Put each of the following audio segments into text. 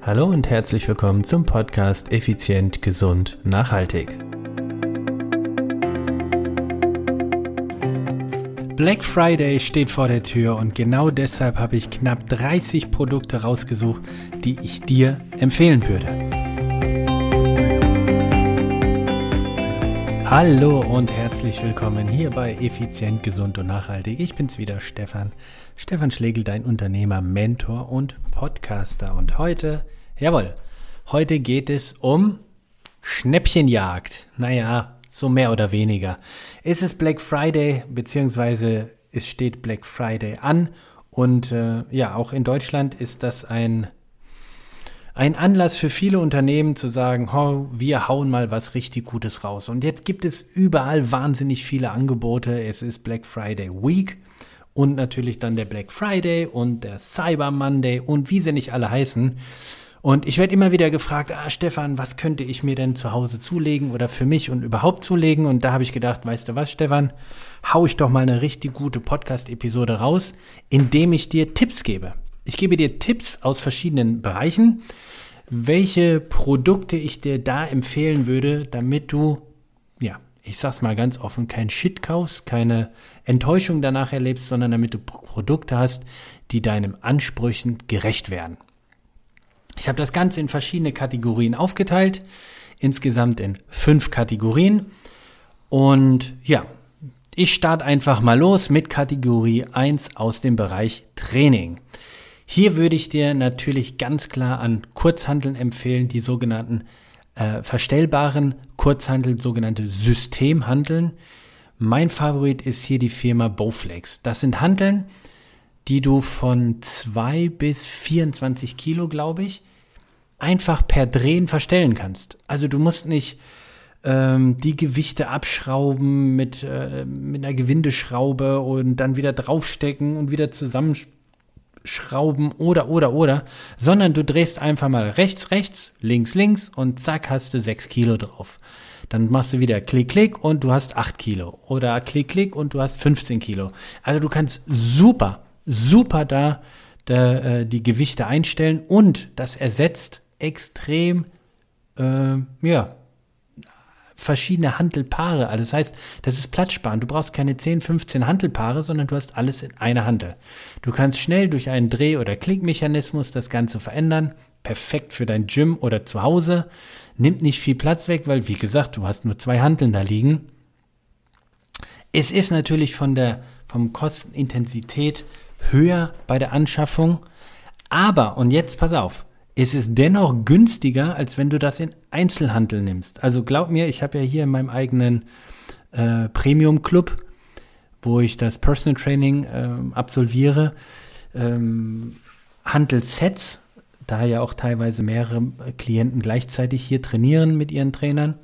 Hallo und herzlich willkommen zum Podcast Effizient, Gesund, Nachhaltig. Black Friday steht vor der Tür und genau deshalb habe ich knapp 30 Produkte rausgesucht, die ich dir empfehlen würde. Hallo und herzlich willkommen hier bei Effizient, Gesund und Nachhaltig. Ich bin's wieder, Stefan Schlegel, dein Unternehmer, Mentor und Podcaster. Und heute geht es um Schnäppchenjagd. Naja, so mehr oder weniger. Es ist Black Friday, beziehungsweise es steht Black Friday an. Und auch in Deutschland ist das ein Anlass für viele Unternehmen zu sagen, wir hauen mal was richtig Gutes raus. Und jetzt gibt es überall wahnsinnig viele Angebote. Es ist Black Friday Week und natürlich dann der Black Friday und der Cyber Monday und wie sie nicht alle heißen. Und ich werde immer wieder gefragt, Stefan, was könnte ich mir denn zu Hause zulegen oder für mich und überhaupt zulegen? Und da habe ich gedacht, weißt du was, Stefan, hau ich doch mal eine richtig gute Podcast-Episode raus, indem ich dir Tipps gebe. Ich gebe dir Tipps aus verschiedenen Bereichen, welche Produkte ich dir da empfehlen würde, damit du, ich sag's mal ganz offen, kein Shit kaufst, keine Enttäuschung danach erlebst, sondern damit du Produkte hast, die deinen Ansprüchen gerecht werden. Ich habe das Ganze in verschiedene Kategorien aufgeteilt, insgesamt in 5 Kategorien. Und ich starte einfach mal los mit Kategorie 1 aus dem Bereich Training. Hier würde ich dir natürlich ganz klar an Kurzhanteln empfehlen, die sogenannten verstellbaren Kurzhanteln, sogenannte Systemhanteln. Mein Favorit ist hier die Firma Bowflex. Das sind Hanteln, die du von 2 bis 24 Kilo, glaube ich, einfach per Drehen verstellen kannst. Also du musst nicht die Gewichte abschrauben mit einer Gewindeschraube und dann wieder draufstecken und wieder zusammenschrauben oder, sondern du drehst einfach mal rechts, links und zack, hast du 6 Kilo drauf. Dann machst du wieder Klick und du hast 8 Kilo oder Klick und du hast 15 Kilo. Also du kannst super da die Gewichte einstellen und das ersetzt extrem verschiedene Hantelpaare. Also das heißt, das ist platzsparend. Du brauchst keine 10, 15 Hantelpaare, sondern du hast alles in einer Hantel. Du kannst schnell durch einen Dreh- oder Klickmechanismus das Ganze verändern. Perfekt für dein Gym oder zu Hause. Nimmt nicht viel Platz weg, weil, wie gesagt, du hast nur 2 Hanteln da liegen. Es ist natürlich vom Kostenintensität höher bei der Anschaffung. Aber, und jetzt pass auf, es ist dennoch günstiger, als wenn du das in Einzelhandel nimmst. Also glaub mir, ich habe ja hier in meinem eigenen Premium-Club, wo ich das Personal Training absolviere, Handelsets, da ja auch teilweise mehrere Klienten gleichzeitig hier trainieren mit ihren Trainern.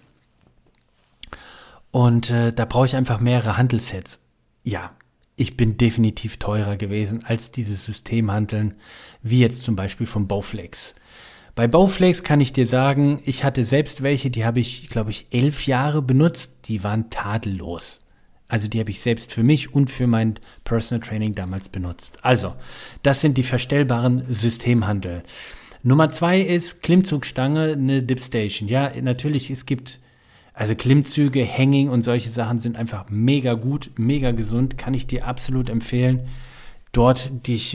Und da brauche ich einfach mehrere Handelssets. Ja, ich bin definitiv teurer gewesen als diese Systemhanteln, wie jetzt zum Beispiel von Bowflex. Bei Bowflex kann ich dir sagen, ich hatte selbst welche, die habe ich, glaube ich, 11 Jahre benutzt, die waren tadellos. Also die habe ich selbst für mich und für mein Personal Training damals benutzt. Also, das sind die verstellbaren Systemhantel. Nummer 2 ist Klimmzugstange, eine Dipstation. Ja, natürlich, es gibt Klimmzüge, Hanging und solche Sachen sind einfach mega gut, mega gesund, kann ich dir absolut empfehlen, dort dich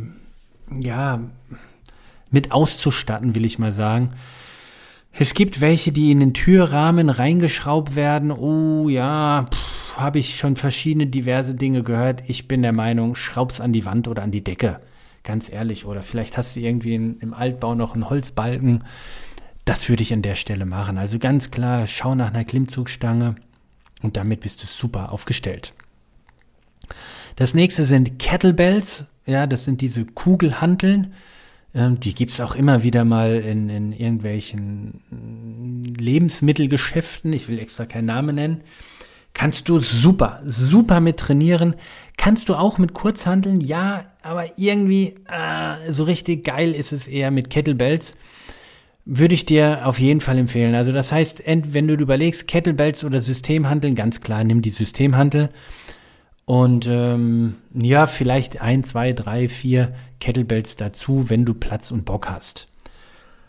mit auszustatten, will ich mal sagen. Es gibt welche, die in den Türrahmen reingeschraubt werden. Habe ich schon verschiedene diverse Dinge gehört. Ich bin der Meinung, schraub's an die Wand oder an die Decke, ganz ehrlich. Oder vielleicht hast du irgendwie im Altbau noch einen Holzbalken. Das würde ich an der Stelle machen. Also ganz klar, schau nach einer Klimmzugstange und damit bist du super aufgestellt. Das nächste sind Kettlebells. Ja, das sind diese Kugelhanteln. Die gibt's auch immer wieder mal in irgendwelchen Lebensmittelgeschäften. Ich will extra keinen Namen nennen. Kannst du super mit trainieren. Kannst du auch mit Kurzhanteln? Ja, aber irgendwie so richtig geil ist es eher mit Kettlebells. Würde ich dir auf jeden Fall empfehlen. Also das heißt, wenn du überlegst, Kettlebells oder Systemhanteln, ganz klar, nimm die Systemhantel. Und vielleicht 1, 2, 3, 4 Kettlebells dazu, wenn du Platz und Bock hast.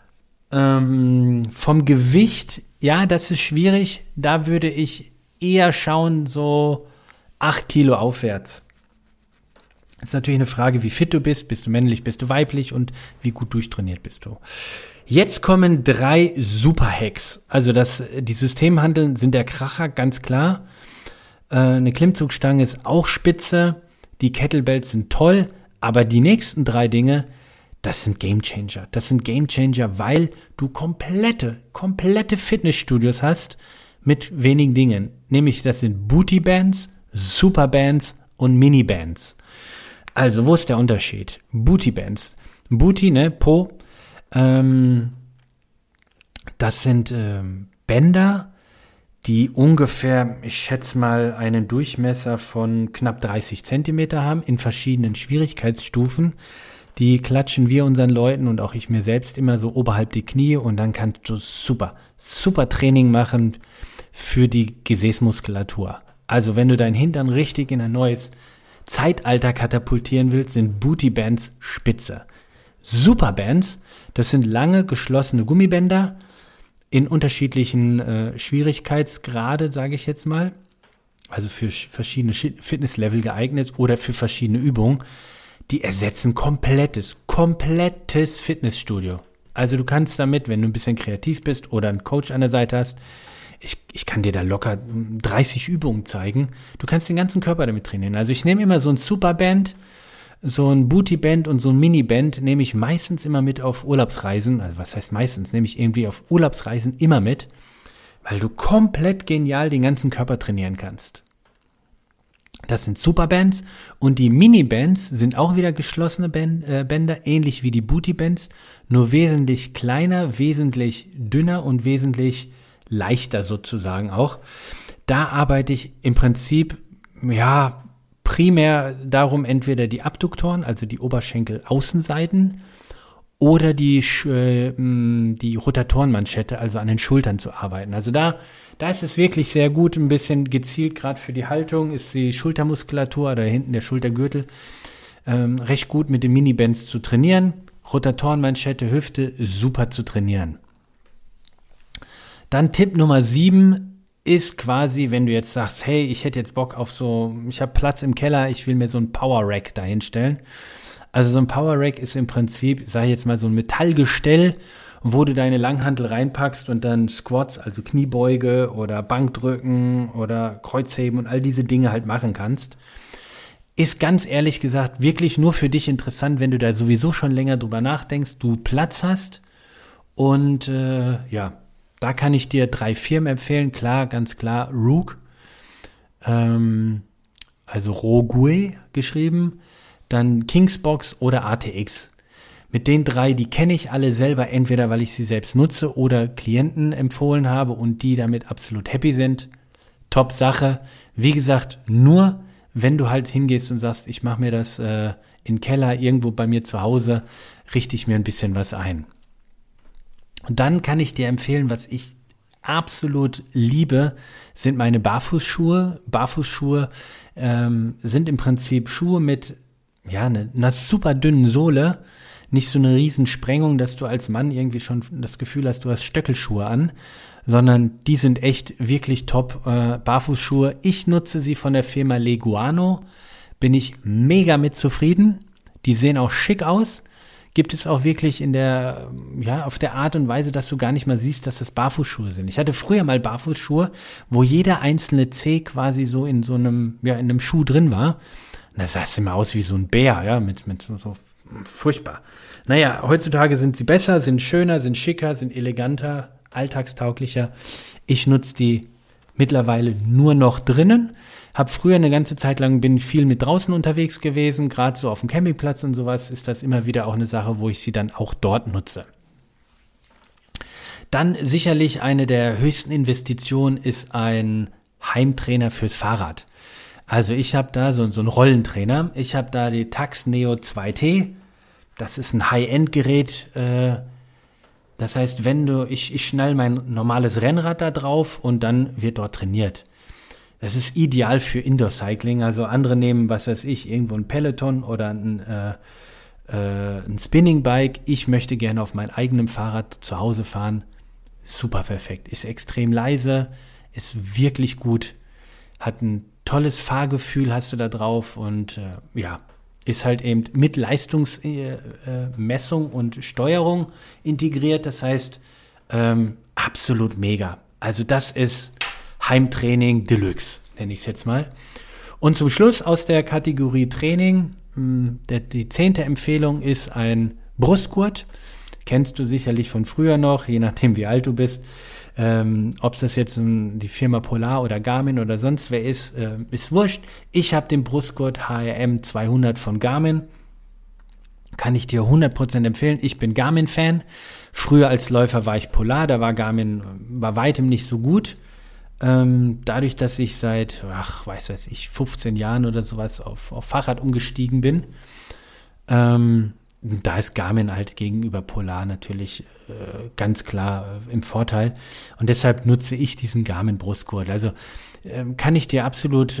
Vom Gewicht, ja, das ist schwierig. Da würde ich eher schauen, so 8 Kilo aufwärts. Das ist natürlich eine Frage, wie fit du bist. Bist du männlich, bist du weiblich und wie gut durchtrainiert bist du. Jetzt kommen 3 Super-Hacks. Also die Systemhanteln sind der Kracher, ganz klar. Eine Klimmzugstange ist auch spitze. Die Kettlebells sind toll. Aber die nächsten 3 Dinge, das sind Gamechanger. Das sind Gamechanger, weil du komplette Fitnessstudios hast mit wenigen Dingen. Nämlich das sind Booty-Bands, Super-Bands und Mini-Bands. Also, wo ist der Unterschied? Booty-Bands. Booty, ne, Po. Das sind Bänder, die ungefähr, ich schätze mal, einen Durchmesser von knapp 30 Zentimeter haben, in verschiedenen Schwierigkeitsstufen. Die klatschen wir unseren Leuten und auch ich mir selbst immer so oberhalb die Knie und dann kannst du super Training machen für die Gesäßmuskulatur. Also wenn du deinen Hintern richtig in ein neues Zeitalter katapultieren willst, sind Booty-Bands spitze. Superbands, das sind lange geschlossene Gummibänder in unterschiedlichen Schwierigkeitsgrade, sage ich jetzt mal. Also für verschiedene Fitnesslevel geeignet oder für verschiedene Übungen. Die ersetzen komplettes Fitnessstudio. Also du kannst damit, wenn du ein bisschen kreativ bist oder einen Coach an der Seite hast, ich kann dir da locker 30 Übungen zeigen. Du kannst den ganzen Körper damit trainieren. Also ich nehme immer so ein Superband, so ein Bootyband und so ein Miniband nehme ich meistens immer mit auf Urlaubsreisen. Also was heißt meistens? Nehme ich irgendwie auf Urlaubsreisen immer mit, weil du komplett genial den ganzen Körper trainieren kannst. Das sind Superbands und die Minibands sind auch wieder geschlossene Bänder, ähnlich wie die Bootybands, nur wesentlich kleiner, wesentlich dünner und wesentlich leichter sozusagen auch. Da arbeite ich im Prinzip, ja, primär darum, entweder die Abduktoren, also die Oberschenkel-Außenseiten oder die Rotatorenmanschette, also an den Schultern zu arbeiten. Also da ist es wirklich sehr gut, ein bisschen gezielt, gerade für die Haltung, ist die Schultermuskulatur oder hinten der Schultergürtel recht gut mit den Minibands zu trainieren. Rotatorenmanschette, Hüfte, super zu trainieren. Dann Tipp Nummer 7 ist quasi, wenn du jetzt sagst, hey, ich hätte jetzt Bock auf ich habe Platz im Keller, ich will mir so ein Power Rack dahinstellen. Also so ein Power Rack ist im Prinzip, sage ich jetzt mal, so ein Metallgestell, wo du deine Langhantel reinpackst und dann Squats, also Kniebeuge oder Bankdrücken oder Kreuzheben und all diese Dinge halt machen kannst. Ist ganz ehrlich gesagt wirklich nur für dich interessant, wenn du da sowieso schon länger drüber nachdenkst, du Platz hast. Und da kann ich dir 3 Firmen empfehlen. Klar, ganz klar, Rogue, also Rogue geschrieben, dann Kingsbox oder ATX. Mit den 3, die kenne ich alle selber, entweder weil ich sie selbst nutze oder Klienten empfohlen habe und die damit absolut happy sind. Top Sache. Wie gesagt, nur wenn du halt hingehst und sagst, ich mache mir das in Keller irgendwo bei mir zu Hause, richte ich mir ein bisschen was ein. Und dann kann ich dir empfehlen, was ich absolut liebe, sind meine Barfußschuhe. Barfußschuhe sind im Prinzip Schuhe mit einer super dünnen Sohle, nicht so eine riesen Sprengung, dass du als Mann irgendwie schon das Gefühl hast, du hast Stöckelschuhe an, sondern die sind echt wirklich top Barfußschuhe. Ich nutze sie von der Firma Leguano, bin ich mega mit zufrieden. Die sehen auch schick aus. Gibt es auch wirklich auf der Art und Weise, dass du gar nicht mal siehst, dass das Barfußschuhe sind. Ich hatte früher mal Barfußschuhe, wo jeder einzelne Zeh quasi so in einem Schuh drin war. Und das sah immer aus wie so ein Bär, ja, mit so furchtbar. Naja, heutzutage sind sie besser, sind schöner, sind schicker, sind eleganter, alltagstauglicher. Ich nutze die mittlerweile nur noch drinnen. Hab früher eine ganze Zeit lang, bin viel mit draußen unterwegs gewesen, gerade so auf dem Campingplatz und sowas, ist das immer wieder auch eine Sache, wo ich sie dann auch dort nutze. Dann sicherlich eine der höchsten Investitionen ist ein Heimtrainer fürs Fahrrad. Also ich habe da so einen Rollentrainer, ich habe da die Tacx Neo 2T, das ist ein High-End-Gerät, das heißt, ich schnall mein normales Rennrad da drauf und dann wird dort trainiert. Das ist ideal für Indoor-Cycling, also andere nehmen, was weiß ich, irgendwo ein Peloton oder ein Spinning-Bike, ich möchte gerne auf meinem eigenen Fahrrad zu Hause fahren. Super perfekt. Ist extrem leise, ist wirklich gut, hat ein tolles Fahrgefühl hast du da drauf und ist halt eben mit Leistungsmessung und Steuerung integriert. Das heißt, absolut mega. Also das ist Heimtraining Deluxe, nenne ich es jetzt mal. Und zum Schluss aus der Kategorie Training, die 10. Empfehlung ist ein Brustgurt. Kennst du sicherlich von früher noch, je nachdem wie alt du bist. Ob es das jetzt die Firma Polar oder Garmin oder sonst wer ist wurscht. Ich habe den Brustgurt HRM 200 von Garmin. Kann ich dir 100% empfehlen. Ich bin Garmin-Fan. Früher als Läufer war ich Polar, da war Garmin bei weitem nicht so gut. Dadurch, dass ich seit, 15 Jahren oder sowas auf Fahrrad umgestiegen bin, da ist Garmin halt gegenüber Polar natürlich ganz klar im Vorteil. Und deshalb nutze ich diesen Garmin-Brustgurt. Also kann ich dir absolut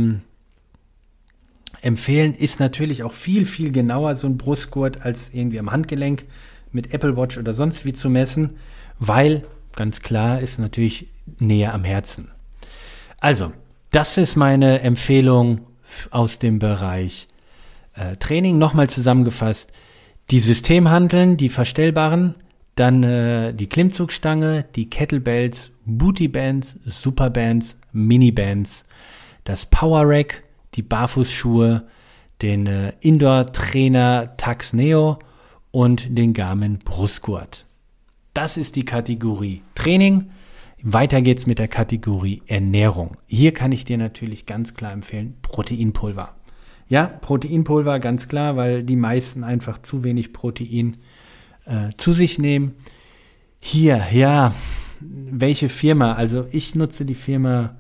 empfehlen. Ist natürlich auch viel, viel genauer so ein Brustgurt als irgendwie am Handgelenk mit Apple Watch oder sonst wie zu messen, weil ganz klar ist natürlich näher am Herzen. Also, das ist meine Empfehlung aus dem Bereich Training. Nochmal zusammengefasst, die Systemhanteln, die verstellbaren, dann die Klimmzugstange, die Kettlebells, Bootybands, Superbands, Minibands, das Power Rack, die Barfußschuhe, den Indoor-Trainer Tacx Neo und den Garmin Brustgurt. Das ist die Kategorie Training. Weiter geht's mit der Kategorie Ernährung. Hier kann ich dir natürlich ganz klar empfehlen, Proteinpulver. Ja, Proteinpulver, ganz klar, weil die meisten einfach zu wenig Protein zu sich nehmen. Hier, ja, welche Firma? Also ich nutze die Firma,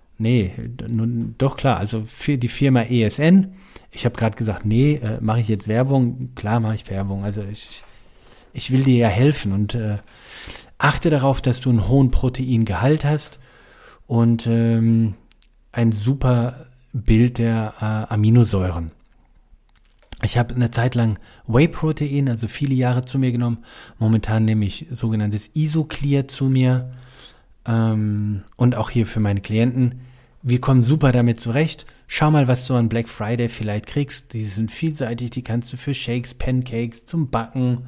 doch klar, also für die Firma ESN. Ich habe gerade gesagt, mache ich jetzt Werbung? Klar mache ich Werbung. Also ich will dir ja helfen und achte darauf, dass du einen hohen Proteingehalt hast und ein super Bild der Aminosäuren. Ich habe eine Zeit lang Whey-Protein, also viele Jahre zu mir genommen. Momentan nehme ich sogenanntes Isoclear zu mir und auch hier für meine Klienten. Wir kommen super damit zurecht. Schau mal, was du an Black Friday vielleicht kriegst. Die sind vielseitig, die kannst du für Shakes, Pancakes, zum Backen,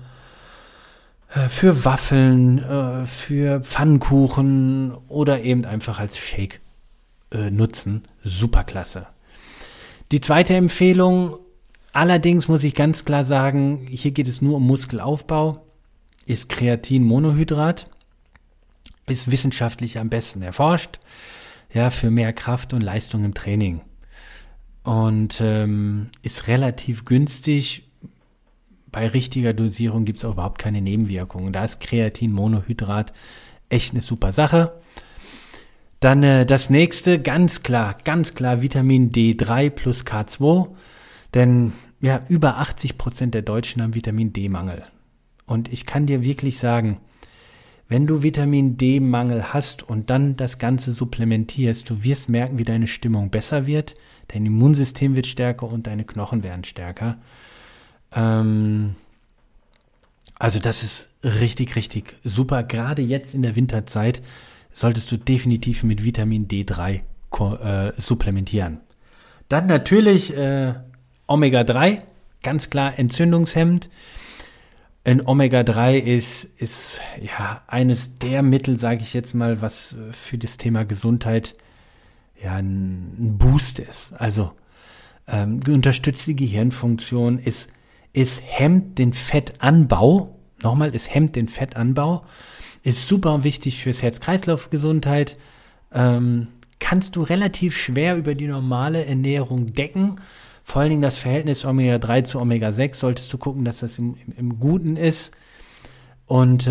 für Waffeln, für Pfannkuchen oder eben einfach als Shake nutzen. Superklasse. Die zweite Empfehlung, allerdings muss ich ganz klar sagen, hier geht es nur um Muskelaufbau, ist Kreatinmonohydrat, ist wissenschaftlich am besten erforscht, ja, für mehr Kraft und Leistung im Training. Und ist relativ günstig. Bei richtiger Dosierung gibt es auch überhaupt keine Nebenwirkungen. Da ist Kreatinmonohydrat echt eine super Sache. Dann das nächste, ganz klar, Vitamin D3 plus K2. Denn ja, über 80% der Deutschen haben Vitamin D-Mangel. Und ich kann dir wirklich sagen, wenn du Vitamin D-Mangel hast und dann das Ganze supplementierst, du wirst merken, wie deine Stimmung besser wird, dein Immunsystem wird stärker und deine Knochen werden stärker. Also das ist richtig, richtig super. Gerade jetzt in der Winterzeit solltest du definitiv mit Vitamin D3 supplementieren. Dann natürlich Omega-3, ganz klar entzündungshemmend. Ein Omega-3 ist ja eines der Mittel, sage ich jetzt mal, was für das Thema Gesundheit ja ein Boost ist. Also unterstützt die Gehirnfunktion, es hemmt den Fettanbau. Nochmal, es hemmt den Fettanbau. Ist super wichtig fürs Herz-Kreislauf-Gesundheit. Kannst du relativ schwer über die normale Ernährung decken. Vor allen Dingen das Verhältnis Omega-3 zu Omega-6 solltest du gucken, dass das im Guten ist. Und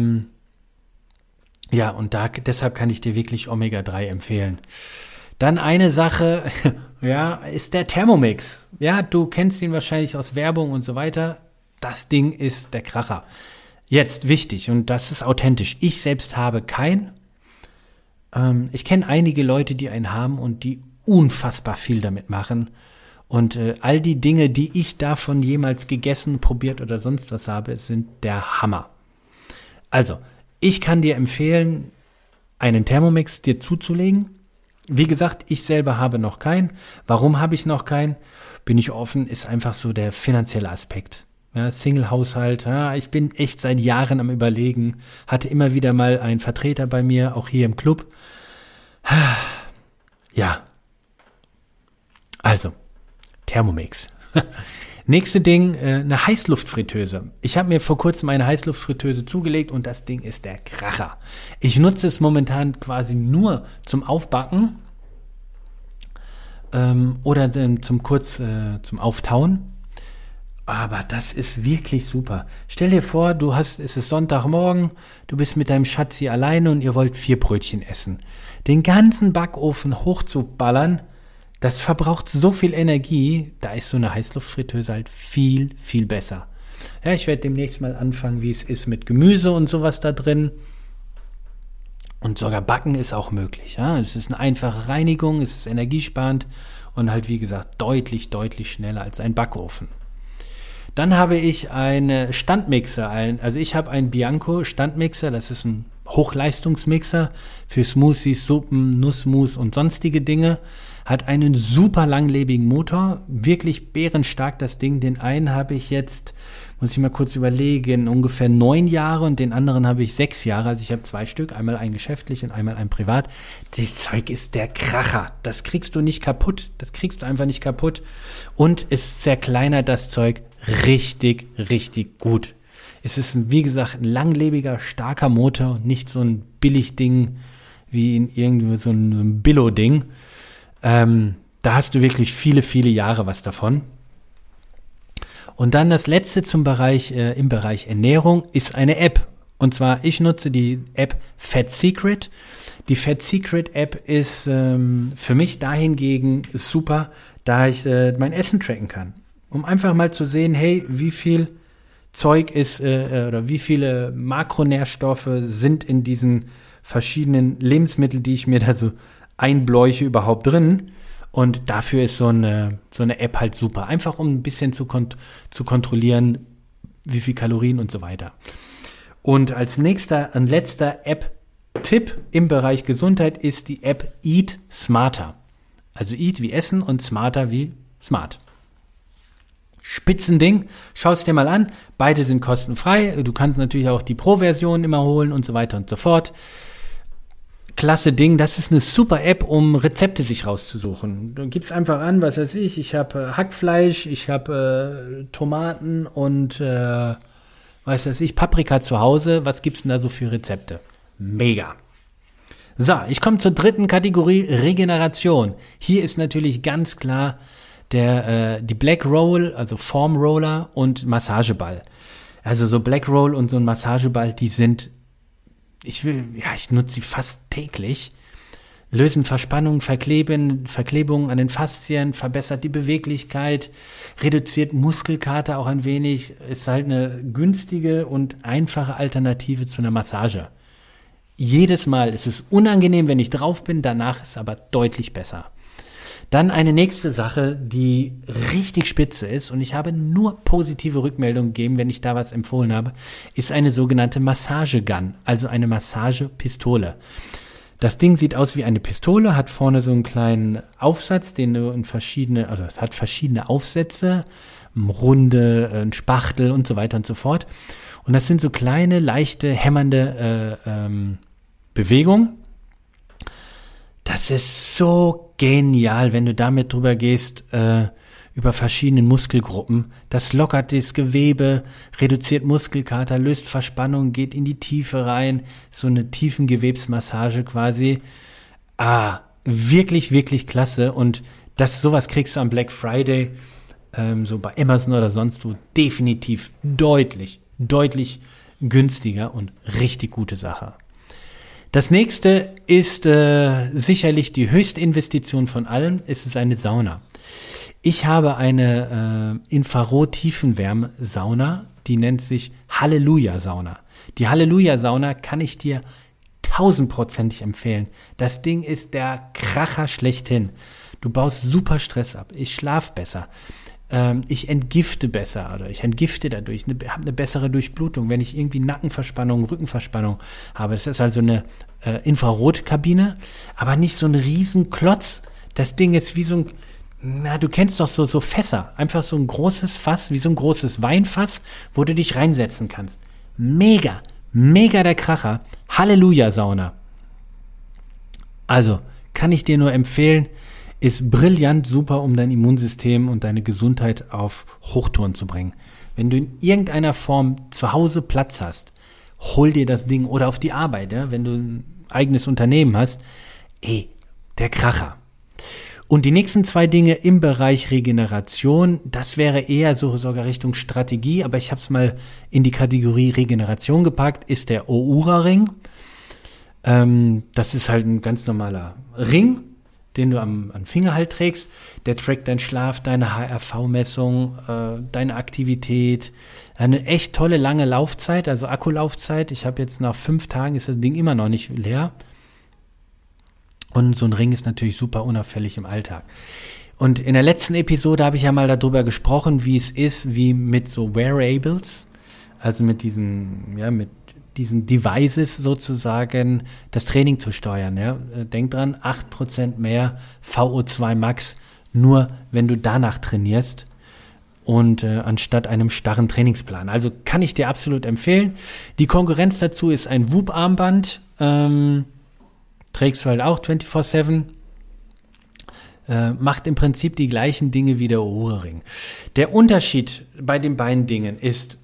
deshalb kann ich dir wirklich Omega-3 empfehlen. Dann eine Sache, ja, ist der Thermomix. Ja, du kennst ihn wahrscheinlich aus Werbung und so weiter. Das Ding ist der Kracher. Jetzt wichtig, und das ist authentisch. Ich selbst habe keinen. Ich kenne einige Leute, die einen haben und die unfassbar viel damit machen. Und all die Dinge, die ich davon jemals gegessen, probiert oder sonst was habe, sind der Hammer. Also, ich kann dir empfehlen, einen Thermomix dir zuzulegen. Wie gesagt, ich selber habe noch keinen. Warum habe ich noch keinen? Bin ich offen, ist einfach so der finanzielle Aspekt. Ja, Single-Haushalt, ja, ich bin echt seit Jahren am Überlegen, hatte immer wieder mal einen Vertreter bei mir, auch hier im Club. Ja, also, Thermomix. Nächste Ding, eine Heißluftfritteuse. Ich habe mir vor kurzem eine Heißluftfritteuse zugelegt und das Ding ist der Kracher. Ich nutze es momentan quasi nur zum Aufbacken oder zum Auftauen. Aber das ist wirklich super. Stell dir vor, es ist Sonntagmorgen, du bist mit deinem Schatzi alleine und ihr wollt 4 Brötchen essen. Den ganzen Backofen hochzuballern, das verbraucht so viel Energie, da ist so eine Heißluftfritteuse halt viel, viel besser. Ja, ich werde demnächst mal anfangen, wie es ist mit Gemüse und sowas da drin. Und sogar Backen ist auch möglich. Ja, es ist eine einfache Reinigung, es ist energiesparend und halt wie gesagt deutlich, deutlich schneller als ein Backofen. Dann habe ich einen Standmixer, also ich habe einen Bianco Standmixer, das ist ein Hochleistungsmixer für Smoothies, Suppen, Nussmus und sonstige Dinge. Hat einen super langlebigen Motor, wirklich bärenstark das Ding. Den einen habe ich jetzt, muss ich mal kurz überlegen, ungefähr 9 Jahre und den anderen habe ich 6 Jahre. Also ich habe 2 Stück, einmal ein geschäftlich und einmal ein privat. Das Zeug ist der Kracher. Das kriegst du nicht kaputt. Das kriegst du einfach nicht kaputt. Und es zerkleinert das Zeug richtig, richtig gut. Es ist, wie gesagt, ein langlebiger, starker Motor und nicht so ein Billigding wie in irgendwie so ein Billo-Ding. Da hast du wirklich viele, viele Jahre was davon. Und dann das letzte im Bereich Ernährung ist eine App. Und zwar, ich nutze die App Fat Secret. Die Fat Secret App ist für mich dahingegen super, da ich mein Essen tracken kann. Um einfach mal zu sehen, hey, wie viel Zeug ist oder wie viele Makronährstoffe sind in diesen verschiedenen Lebensmitteln, die ich mir da so einbläuche, überhaupt drin. Und dafür ist so eine App halt super. Einfach um ein bisschen zu kontrollieren, wie viel Kalorien und so weiter. Und als letzter App-Tipp im Bereich Gesundheit ist die App Eat Smarter. Also Eat wie Essen und Smarter wie Smart. Spitzending, schau es dir mal an. Beide sind kostenfrei. Du kannst natürlich auch die Pro-Version immer holen und so weiter und so fort. Klasse Ding, das ist eine super App, um Rezepte sich rauszusuchen. Du gibst einfach an, was weiß ich habe Hackfleisch, ich habe Tomaten und Paprika zu Hause. Was gibt's denn da so für Rezepte? Mega. So, ich komme zur dritten Kategorie, Regeneration. Hier ist natürlich ganz klar die Black Roll, also Foam Roller und Massageball. Also so Black Roll und so ein Massageball, die sind ich nutze sie fast täglich, lösen Verspannung, Verklebungen an den Faszien, verbessert die Beweglichkeit, reduziert Muskelkater auch ein wenig, ist halt eine günstige und einfache Alternative zu einer Massage. Jedes Mal ist es unangenehm, wenn ich drauf bin, danach ist es aber deutlich besser. Dann eine nächste Sache, die richtig spitze ist und ich habe nur positive Rückmeldungen gegeben, wenn ich da was empfohlen habe, ist eine sogenannte Massagegun, also eine Massagepistole. Das Ding sieht aus wie eine Pistole, hat vorne so einen kleinen Aufsatz, es hat verschiedene Aufsätze, Runde, ein Spachtel und so weiter und so fort. Und das sind so kleine, leichte, hämmernde Bewegungen. Das ist so genial, wenn du damit drüber gehst, über verschiedene Muskelgruppen. Das lockert das Gewebe, reduziert Muskelkater, löst Verspannung, geht in die Tiefe rein. So eine Tiefengewebsmassage quasi. Wirklich, wirklich klasse. Und sowas kriegst du am Black Friday, so bei Amazon oder sonst wo, definitiv deutlich, deutlich günstiger und richtig gute Sache. Das nächste ist sicherlich die höchste Investition von allen. Es ist eine Sauna. Ich habe eine Infrarot-Tiefenwärme-Sauna, die nennt sich Halleluja-Sauna. Die Halleluja-Sauna kann ich dir 1000%ig empfehlen. Das Ding ist der Kracher schlechthin. Du baust super Stress ab. Ich schlafe besser. Ich entgifte besser oder ich entgifte dadurch, habe eine bessere Durchblutung, wenn ich irgendwie Nackenverspannung, Rückenverspannung habe. Das ist also eine Infrarotkabine, aber nicht so ein Riesenklotz. Das Ding ist wie so ein, du kennst doch so Fässer, einfach so ein großes Fass, wie so ein großes Weinfass, wo du dich reinsetzen kannst. Mega der Kracher. Halleluja-Sauna. Also, kann ich dir nur empfehlen, ist brillant, super, um dein Immunsystem und deine Gesundheit auf Hochtouren zu bringen. Wenn du in irgendeiner Form zu Hause Platz hast, hol dir das Ding oder auf die Arbeit, ja, wenn du ein eigenes Unternehmen hast, der Kracher. Und die nächsten 2 Dinge im Bereich Regeneration, das wäre eher so sogar Richtung Strategie, aber ich habe es mal in die Kategorie Regeneration gepackt, ist der Oura-Ring. Das ist halt ein ganz normaler Ring, den du am Finger halt trägst. Der trackt deinen Schlaf, deine HRV-Messung, deine Aktivität. Eine echt tolle lange Laufzeit, also Akkulaufzeit. Ich habe jetzt nach 5 Tagen ist das Ding immer noch nicht leer. Und so ein Ring ist natürlich super unauffällig im Alltag. Und in der letzten Episode habe ich ja mal darüber gesprochen, wie es ist, wie mit so Wearables, also mit diesen Devices sozusagen das Training zu steuern. Ja? Denk dran, 8% mehr VO2 Max, nur wenn du danach trainierst und anstatt einem starren Trainingsplan. Also kann ich dir absolut empfehlen. Die Konkurrenz dazu ist ein Whoop-Armband, trägst du halt auch 24/7, macht im Prinzip die gleichen Dinge wie der Oura-Ring. Der Unterschied bei den beiden Dingen ist,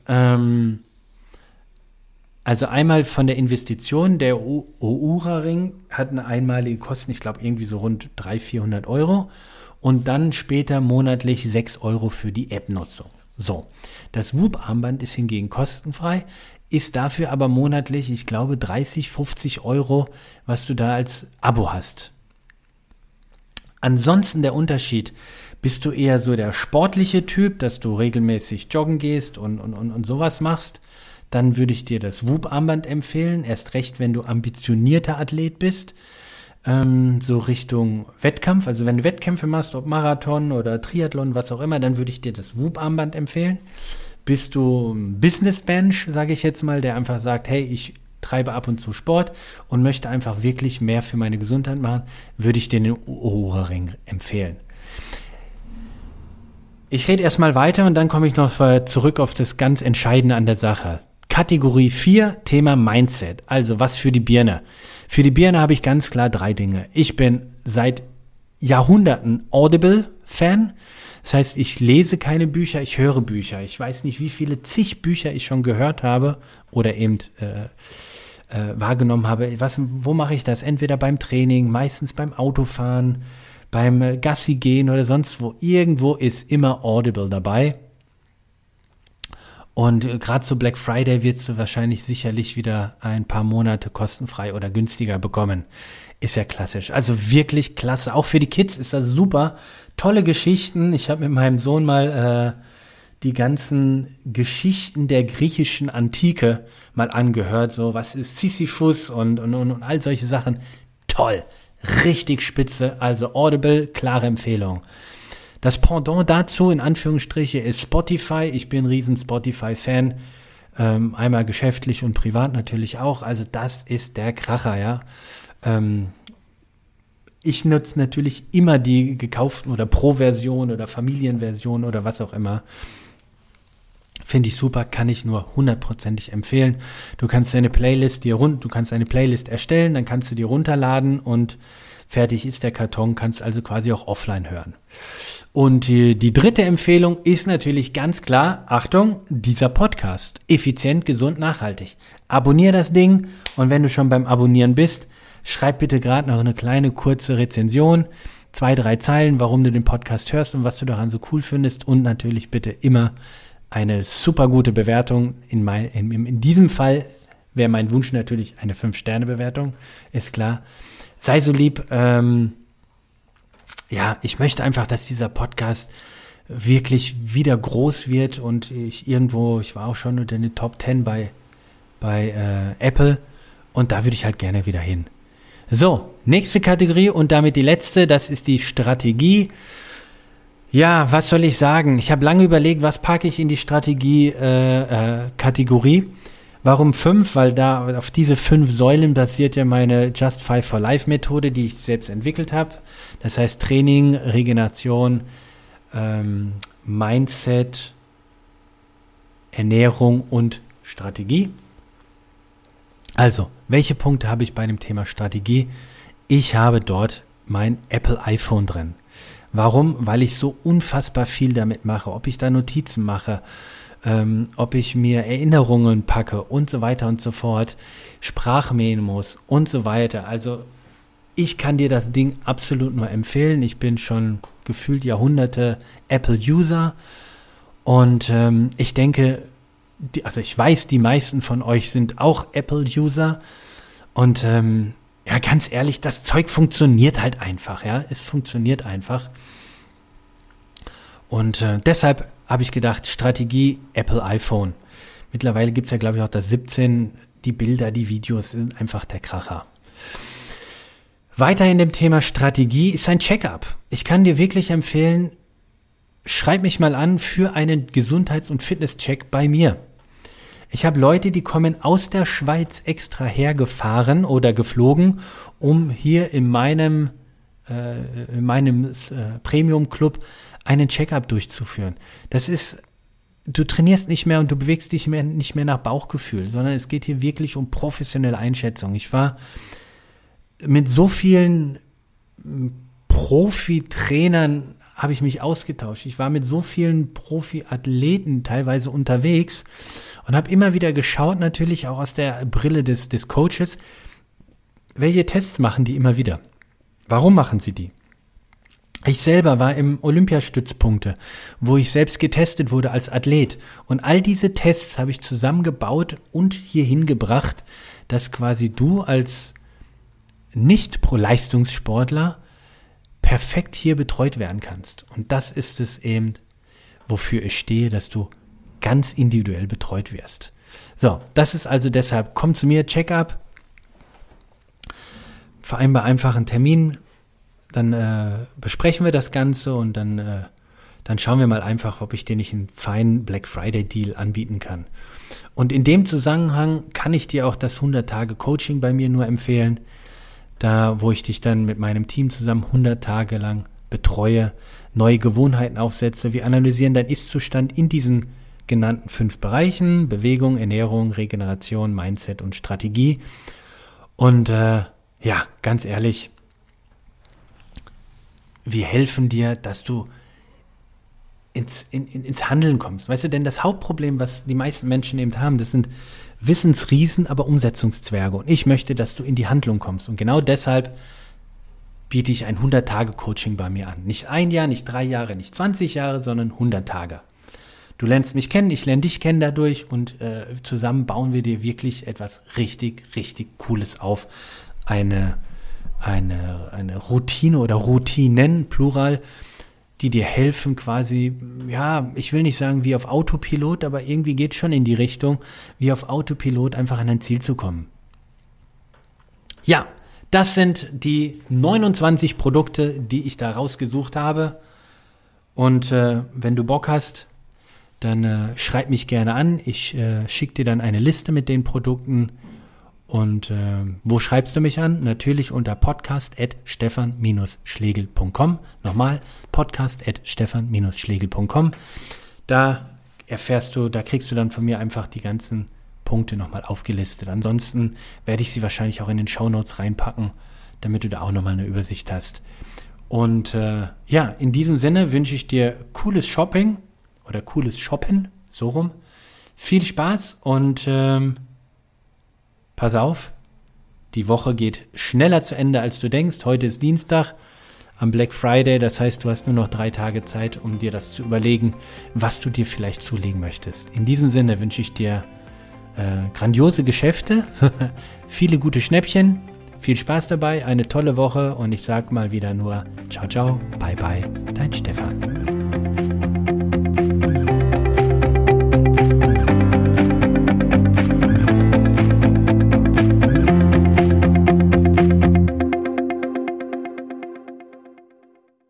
also einmal von der Investition, der Oura-Ring hat eine einmalige Kosten, ich glaube irgendwie so rund 300-400 Euro und dann später monatlich 6 Euro für die App-Nutzung. So, das Whoop-Armband ist hingegen kostenfrei, ist dafür aber monatlich, ich glaube 30-50 Euro, was du da als Abo hast. Ansonsten der Unterschied, bist du eher so der sportliche Typ, dass du regelmäßig joggen gehst und sowas machst, dann würde ich dir das Whoop-Armband empfehlen, erst recht, wenn du ambitionierter Athlet bist, so Richtung Wettkampf, also wenn du Wettkämpfe machst, ob Marathon oder Triathlon, was auch immer, dann würde ich dir das Whoop-Armband empfehlen. Bist du ein Business-Bench, sage ich jetzt mal, der einfach sagt, hey, ich treibe ab und zu Sport und möchte einfach wirklich mehr für meine Gesundheit machen, würde ich dir den Oura-Ring empfehlen. Ich rede erstmal weiter und dann komme ich noch zurück auf das ganz Entscheidende an der Sache. Kategorie 4, Thema Mindset. Also was für die Birne. Für die Birne habe ich ganz klar 3 Dinge. Ich bin seit Jahrhunderten Audible-Fan. Das heißt, ich lese keine Bücher, ich höre Bücher. Ich weiß nicht, wie viele zig Bücher ich schon gehört habe oder eben wahrgenommen habe. Wo mache ich das? Entweder beim Training, meistens beim Autofahren, beim Gassi gehen oder sonst wo. Irgendwo ist immer Audible dabei. Und gerade zu Black Friday wirst du wahrscheinlich sicherlich wieder ein paar Monate kostenfrei oder günstiger bekommen. Ist ja klassisch. Also wirklich klasse. Auch für die Kids ist das super. Tolle Geschichten. Ich habe mit meinem Sohn mal die ganzen Geschichten der griechischen Antike mal angehört. So, was ist Sisyphus und all solche Sachen. Toll. Richtig spitze. Also Audible, klare Empfehlung. Das Pendant dazu, in Anführungsstriche, ist Spotify. Ich bin ein riesen Spotify-Fan. Einmal geschäftlich und privat natürlich auch. Also das ist der Kracher, ja. Ich nutze natürlich immer die gekauften oder Pro-Version oder Familienversion oder was auch immer. Finde ich super, kann ich nur 100%ig empfehlen. Du kannst eine Playlist erstellen, dann kannst du die runterladen und fertig ist der Karton, kannst also quasi auch offline hören. Und die dritte Empfehlung ist natürlich ganz klar, Achtung, dieser Podcast. Effizient, gesund, nachhaltig. Abonnier das Ding und wenn du schon beim Abonnieren bist, schreib bitte gerade noch eine kleine kurze Rezension, 2-3 Zeilen, warum du den Podcast hörst und was du daran so cool findest und natürlich bitte immer eine super gute Bewertung. In diesem Fall wäre mein Wunsch natürlich eine 5-Sterne-Bewertung, ist klar. Sei so lieb, ich möchte einfach, dass dieser Podcast wirklich wieder groß wird und ich war auch schon unter den Top 10 bei Apple und da würde ich halt gerne wieder hin. So, nächste Kategorie und damit die letzte, das ist die Strategie. Ja, was soll ich sagen? Ich habe lange überlegt, was packe ich in die Strategie-Kategorie. Warum 5? Weil da auf diese 5 Säulen basiert ja meine Just 5 for Life Methode, die ich selbst entwickelt habe. Das heißt Training, Regeneration, Mindset, Ernährung und Strategie. Also, welche Punkte habe ich bei dem Thema Strategie? Ich habe dort mein Apple iPhone drin. Warum? Weil ich so unfassbar viel damit mache. Ob ich da Notizen mache, ob ich mir Erinnerungen packe und so weiter und so fort, Sprachmemos und so weiter. Also ich kann dir das Ding absolut nur empfehlen. Ich bin schon gefühlt Jahrhunderte Apple-User und ich denke, ich weiß, die meisten von euch sind auch Apple-User und ja, ganz ehrlich, das Zeug funktioniert halt einfach, ja, es funktioniert einfach und deshalb habe ich gedacht, Strategie Apple iPhone. Mittlerweile gibt es ja, glaube ich, auch das 17, die Bilder, die Videos sind einfach der Kracher. Weiter in dem Thema Strategie ist ein Check-up. Ich kann dir wirklich empfehlen, schreib mich mal an für einen Gesundheits- und Fitness-Check bei mir. Ich habe Leute, die kommen aus der Schweiz extra hergefahren oder geflogen, um hier in meinem Premium-Club einen Check-up durchzuführen. Das ist, du trainierst nicht mehr und du bewegst dich nicht mehr nach Bauchgefühl, sondern es geht hier wirklich um professionelle Einschätzung. Ich war mit so vielen Profi-Trainern habe ich mich ausgetauscht. Ich war mit so vielen Profi-Athleten teilweise unterwegs und habe immer wieder geschaut, natürlich auch aus der Brille des Coaches, welche Tests machen die immer wieder? Warum machen sie die? Ich selber war im Olympiastützpunkte, wo ich selbst getestet wurde als Athlet. Und all diese Tests habe ich zusammengebaut und hierhin gebracht, dass quasi du als Nicht-Leistungssportler perfekt hier betreut werden kannst. Und das ist es eben, wofür ich stehe, dass du ganz individuell betreut wirst. So, das ist also deshalb, komm zu mir, Check-up, vereinbar einfach einen Termin, dann besprechen wir das Ganze und dann schauen wir mal einfach, ob ich dir nicht einen feinen Black Friday Deal anbieten kann. Und in dem Zusammenhang kann ich dir auch das 100-Tage-Coaching bei mir nur empfehlen, da wo ich dich dann mit meinem Team zusammen 100 Tage lang betreue, neue Gewohnheiten aufsetze. Wir analysieren deinen Ist-Zustand in diesen genannten 5 Bereichen: Bewegung, Ernährung, Regeneration, Mindset und Strategie. Und ja, ganz ehrlich, wir helfen dir, dass du ins Handeln kommst. Weißt du, denn das Hauptproblem, was die meisten Menschen eben haben, das sind Wissensriesen, aber Umsetzungszwerge. Und ich möchte, dass du in die Handlung kommst. Und genau deshalb biete ich ein 100-Tage-Coaching bei mir an. Nicht 1 Jahr, nicht 3 Jahre, nicht 20 Jahre, sondern 100 Tage. Du lernst mich kennen, ich lerne dich kennen dadurch und zusammen bauen wir dir wirklich etwas richtig, richtig Cooles auf. Eine Routine oder Routinen, Plural, die dir helfen quasi, ja, ich will nicht sagen wie auf Autopilot, aber irgendwie geht schon in die Richtung, wie auf Autopilot einfach an ein Ziel zu kommen. Ja, das sind die 29 Produkte, die ich da rausgesucht habe. Und wenn du Bock hast, dann schreib mich gerne an. Ich schicke dir dann eine Liste mit den Produkten. Und wo schreibst du mich an? Natürlich unter podcast@stefan-schlegel.com. Nochmal, podcast@stefan-schlegel.com. Da kriegst du dann von mir einfach die ganzen Punkte nochmal aufgelistet. Ansonsten werde ich sie wahrscheinlich auch in den Shownotes reinpacken, damit du da auch nochmal eine Übersicht hast. Und ja, in diesem Sinne wünsche ich dir cooles Shopping oder cooles Shoppen, so rum. Viel Spaß und pass auf, die Woche geht schneller zu Ende, als du denkst. Heute ist Dienstag am Black Friday. Das heißt, du hast nur noch 3 Tage Zeit, um dir das zu überlegen, was du dir vielleicht zulegen möchtest. In diesem Sinne wünsche ich dir grandiose Geschäfte, viele gute Schnäppchen, viel Spaß dabei, eine tolle Woche und ich sage mal wieder nur ciao, ciao, bye, bye, dein Stefan.